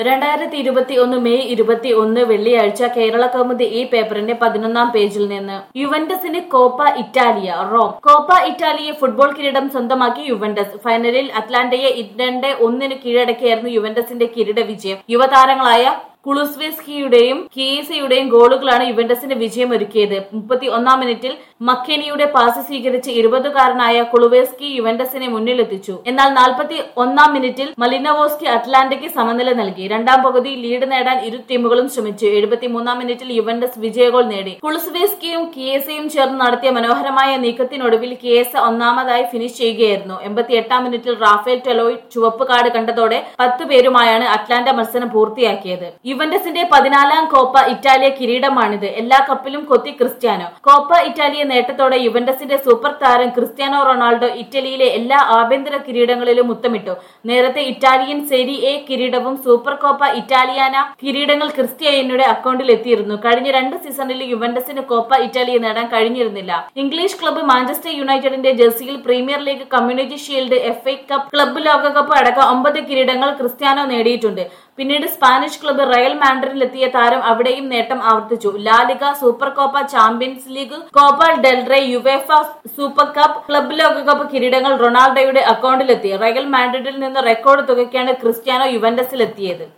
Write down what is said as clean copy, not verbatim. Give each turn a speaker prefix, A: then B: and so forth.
A: 2021 May 21 വെള്ളിയാഴ്ച കേരള കൗമുദി ഈ പേപ്പറിന്റെ 11-ാം പേജിൽ നിന്ന് യുവന്റസിന് Coppa Italia Rome. Coppa Italia football കിരീടം സ്വന്തമാക്കി യുവന്റസ്. ഫൈനലിൽ അറ്റ്ലാന്റയെ 2-1 കീഴടക്കിയായിരുന്നു യുവന്റസിന്റെ കിരീട വിജയം. യുവതാരങ്ങളായ കുളുസ്വെസ്കിയുടെയും കിയേസയുടെയും ഗോളുകളാണ് യുവന്റസിന്റെ വിജയമൊരുക്കിയത്. 31-ാം മിനിറ്റിൽ മക്കേനിയുടെ പാസ് സ്വീകരിച്ച് 20-കാരനായ കുളുവേസ്കി യുവന്റസിനെ മുന്നിലെത്തിച്ചു. എന്നാൽ 41-ാം മിനിറ്റിൽ മലിനവോസ്കി അറ്റ്ലാന്റയ്ക്ക് സമനില നൽകി. രണ്ടാം പകുതി ലീഡ് നേടാൻ ഇരു ടീമുകളും ശ്രമിച്ചു. 73-ാം മിനിറ്റിൽ യുവന്റസ് വിജയഗോൾ നേടി. കുളുസ്വെസ്കിയും കിയേസയും ചേർന്ന് നടത്തിയ മനോഹരമായ നീക്കത്തിനൊടുവിൽ കിയേസ ഒന്നാമതായി ഫിനിഷ് ചെയ്യുകയായിരുന്നു. 88-ാം മിനിറ്റിൽ റാഫേൽ ടെലോയ് ചുവപ്പ് കാർഡ് കണ്ടതോടെ 10 പേരുമായാണ് അറ്റ്ലാന്റ മത്സരം പൂർത്തിയാക്കിയത്. യുവന്റസിന്റെ 14-ാം കോപ്പ ഇറ്റാലിയ കിരീടമാണിത്. എല്ലാ കപ്പിലും കൊത്തി ക്രിസ്ത്യാനോ. കോപ്പ ഇറ്റാലിയ നേട്ടത്തോടെ യുവന്റസിന്റെ സൂപ്പർ താരം ക്രിസ്ത്യാനോ റൊണാൾഡോ ഇറ്റലിയിലെ എല്ലാ ആഭ്യന്തര കിരീടങ്ങളിലും മുത്തമിട്ടു. നേരത്തെ ഇറ്റാലിയൻ സെരി എ കിരീടവും സൂപ്പർ കോപ്പ ഇറ്റാലിയാന കിരീടങ്ങൾ ക്രിസ്ത്യാനോയുടെ അക്കൗണ്ടിൽ എത്തിയിരുന്നു. കഴിഞ്ഞ 2 സീസണിൽ യുവന്റസിന് കോപ്പ ഇറ്റാലിയ നേടാൻ കഴിഞ്ഞിരുന്നില്ല. ഇംഗ്ലീഷ് ക്ലബ്ബ് മാഞ്ചസ്റ്റർ യുണൈറ്റഡിന്റെ ജേഴ്സിയിൽ Premier League, community shield, FA cup, club ലോകകപ്പ് അടക്കം 9 കിരീടങ്ങൾ ക്രിസ്ത്യാനോ നേടിയിട്ടുണ്ട്. പിന്നീട് സ്പാനിഷ് ക്ലബ്ബ് റയൽ മാഡ്രിഡിലെത്തിയ താരം അവിടെയും നേട്ടം ആവർത്തിച്ചു. La Liga, super Copa, Champions League, Copa del Rey, UEFA super cup, club ലോകകപ്പ് കിരീടങ്ങൾ റൊണാൾഡോയുടെ അക്കൗണ്ടിലെത്തി. റയൽ മാഡ്രിഡിൽ നിന്ന് റെക്കോർഡ് തുകയ്ക്കാണ് ക്രിസ്ത്യാനോ യുവന്റസിലെത്തിയത്.